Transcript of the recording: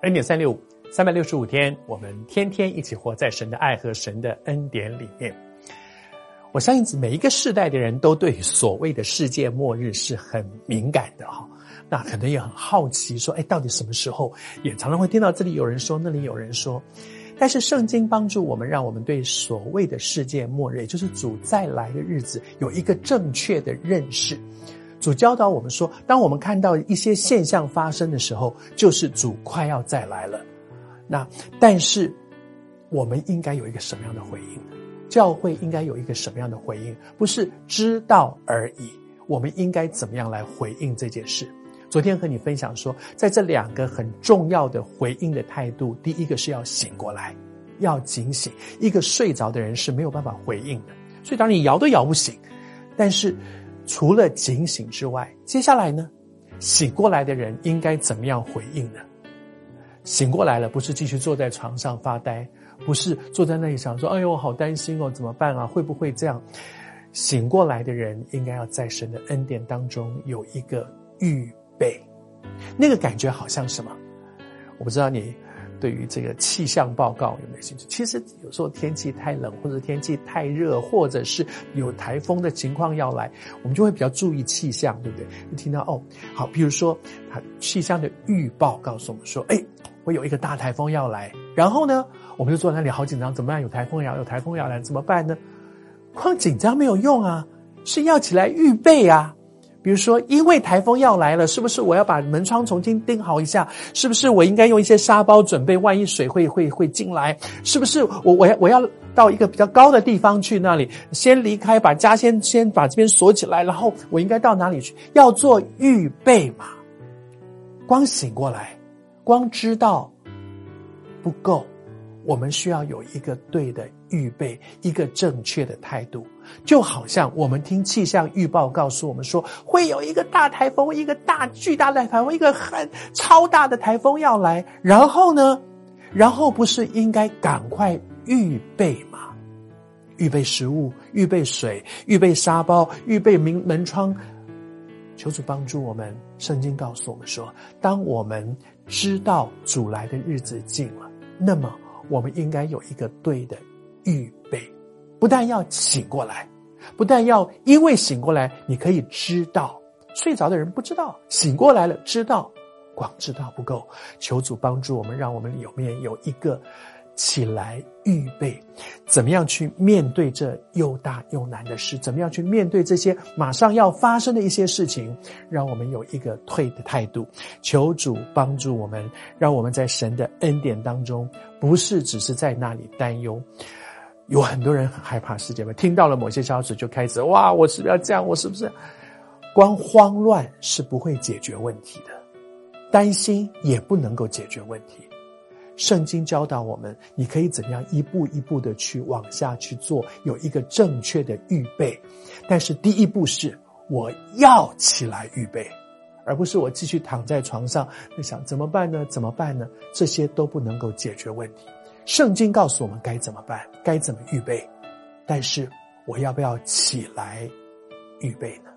恩典365 365天，我们天天一起活在神的爱和神的恩典里面。我相信每一个世代的人都对所谓的世界末日是很敏感的哈，那可能也很好奇说，到底什么时候？也常常会听到这里有人说，那里有人说。但是圣经帮助我们，让我们对所谓的世界末日，也就是主再来的日子，有一个正确的认识。主教导我们说，当我们看到一些现象发生的时候，就是主快要再来了。但是我们应该有一个什么样的回应？教会应该有一个什么样的回应？不是知道而已，我们应该怎么样来回应这件事？昨天和你分享说，在这两个很重要的回应的态度，第一个是要醒过来，要警醒。一个睡着的人是没有办法回应的，所以当你摇都摇不醒。但是除了警醒之外，接下来呢，醒过来的人应该怎么样回应呢？醒过来了，不是继续坐在床上发呆，不是坐在那里想说，哎呦我好担心哦，怎么办啊，会不会这样？醒过来的人应该要在神的恩典当中有一个预备。那个感觉好像什么？我不知道你对于这个气象报告有没有兴趣？其实有时候天气太冷，或者天气太热，或者是有台风的情况要来，我们就会比较注意气象，对不对？你听到好，比如说气象的预报告诉我们说，会有一个大台风要来，然后呢，我们就坐在那里好紧张，怎么办？有台风要来，怎么办呢？光紧张没有用啊，是要起来预备啊。比如说，因为台风要来了，是不是我要把门窗重新钉好一下？是不是我应该用一些沙包准备，万一水会进来？是不是我要到一个比较高的地方去，那里先离开，把家先把这边锁起来，然后我应该到哪里去？要做预备嘛。光醒过来，光知道不够，我们需要有一个对的预备，一个正确的态度。就好像我们听气象预报告诉我们说，会有一个大台风，一个巨大的台风，一个很超大的台风要来，然后呢，不是应该赶快预备吗？预备食物，预备水，预备沙包，预备门窗。求主帮助我们。圣经告诉我们说，当我们知道主来的日子近了，那么我们应该有一个对的预备。不但要醒过来，不但要因为醒过来你可以知道，睡着的人不知道，醒过来了知道，光知道不够。求主帮助我们，让我们里面有一个起来预备，怎么样去面对这又大又难的事，怎么样去面对这些马上要发生的一些事情，让我们有一个退的态度。求主帮助我们，让我们在神的恩典当中，不是只是在那里担忧。有很多人很害怕世界末日，听到了某些消息就开始我是不是要这样，我是不是光慌乱是不会解决问题的，担心也不能够解决问题。圣经教导我们，你可以怎么样一步一步的去往下去做，有一个正确的预备。但是第一步是我要起来预备，而不是我继续躺在床上想怎么办呢？这些都不能够解决问题。圣经告诉我们该怎么办，该怎么预备，但是我要不要起来预备呢？